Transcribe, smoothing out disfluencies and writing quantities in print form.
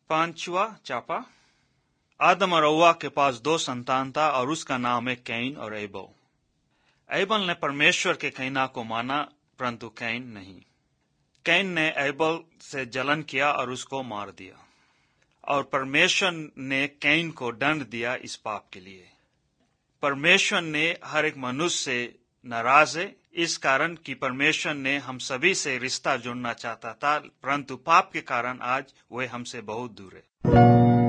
पांचवा चापा। आदम और हव्वा के पास 2 संतान था और उसका नाम है कैन और एबल। एबल ने परमेश्वर के कहना को माना, परंतु कैन नहीं। कैन ने एबल से जलन किया और उसको मार दिया, और परमेश्वर ने कैन को दंड दिया इस पाप के लिए। परमेश्वर ने हर एक मनुष्य से नाराज है, इस कारण कि परमेश्वर ने हम सभी से रिश्ता जोड़ना चाहता था, परंतु पाप के कारण आज वह हमसे बहुत दूर है।